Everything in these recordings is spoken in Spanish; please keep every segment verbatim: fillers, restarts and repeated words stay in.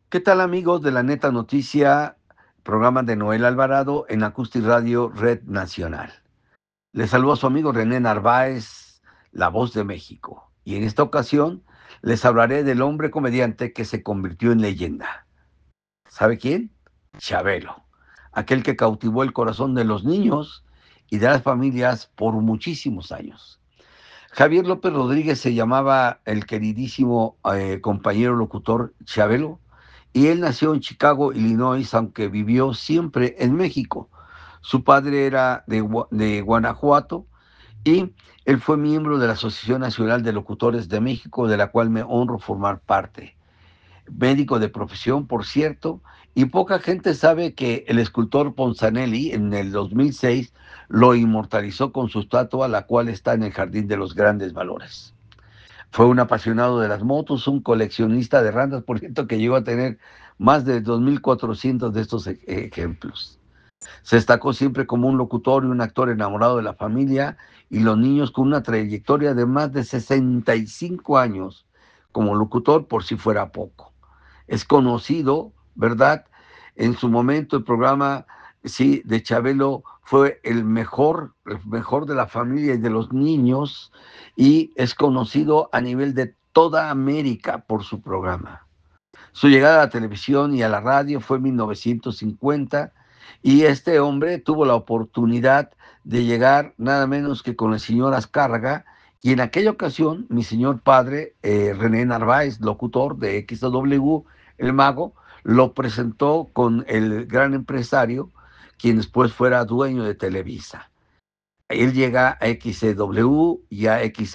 ¿Qué tal amigos de la Neta Noticia, programa de Noel Alvarado en Acústic Radio Red Nacional? Les saludo a su amigo René Narváez, la voz de México. Y en esta ocasión les hablaré del hombre comediante que se convirtió en leyenda. ¿Sabe quién? Chabelo, aquel que cautivó el corazón de los niños y de las familias por muchísimos años. Javier López Rodríguez se llamaba el queridísimo eh, compañero locutor Chabelo, y él nació en Chicago, Illinois, aunque vivió siempre en México. Su padre era de, de Guanajuato y él fue miembro de la Asociación Nacional de Locutores de México, de la cual me honro formar parte. Médico de profesión, por cierto, y poca gente sabe que el escultor Ponzanelli en el dos mil seis lo inmortalizó con su estatua, la cual está en el Jardín de los Grandes Valores. Fue un apasionado de las motos, un coleccionista de randas, por cierto, que llegó a tener más de dos mil cuatrocientos de estos e- ejemplos. Se destacó siempre como un locutor y un actor enamorado de la familia y los niños, con una trayectoria de más de sesenta y cinco años como locutor, por si fuera poco. Es conocido, ¿verdad? En su momento el programa, sí, de Chabelo fue el mejor, el mejor de la familia y de los niños, y es conocido a nivel de toda América por su programa. Su llegada a la televisión y a la radio fue en mil novecientos cincuenta, y este hombre tuvo la oportunidad de llegar nada menos que con el señor Azcárraga, y en aquella ocasión mi señor padre, eh, René Narváez, locutor de X W, El Mago, lo presentó con el gran empresario, quien después fuera dueño de Televisa. Él llega a X W y a X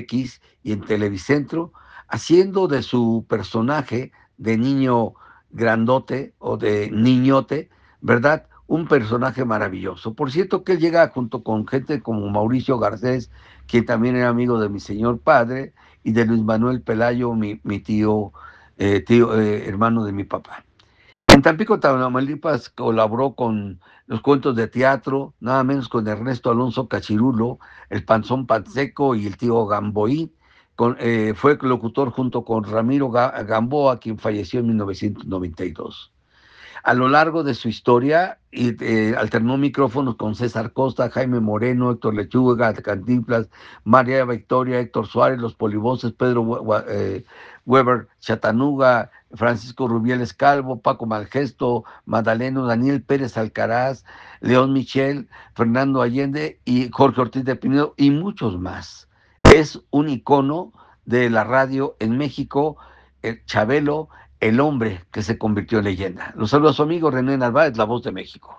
X y en Televicentro, haciendo de su personaje de niño grandote o de niñote, ¿verdad? Un personaje maravilloso. Por cierto que él llega junto con gente como Mauricio Garcés, quien también era amigo de mi señor padre, y de Luis Manuel Pelayo, mi, mi tío, eh, tío eh, hermano de mi papá. En Tampico, Tamaulipas, colaboró con los cuentos de teatro, nada menos con Ernesto Alonso Cachirulo, el Panzón Panseco y el tío Gamboí. Con, eh, fue locutor junto con Ramiro Gamboa, quien falleció en mil novecientos noventa y dos. A lo largo de su historia, y, eh, alternó micrófonos con César Costa, Jaime Moreno, Héctor Lechuga, Cantinflas, María Victoria, Héctor Suárez, Los Polivoces, Pedro eh, Weber Chatanuga, Francisco Rubieles Calvo, Paco Malgesto, Madaleno, Daniel Pérez Alcaraz, León Michel, Fernando Allende y Jorge Ortiz de Pinedo, y muchos más. Es un icono de la radio en México, el Chabelo, el hombre que se convirtió en leyenda. Los saluda a su amigo René Narváez, la voz de México.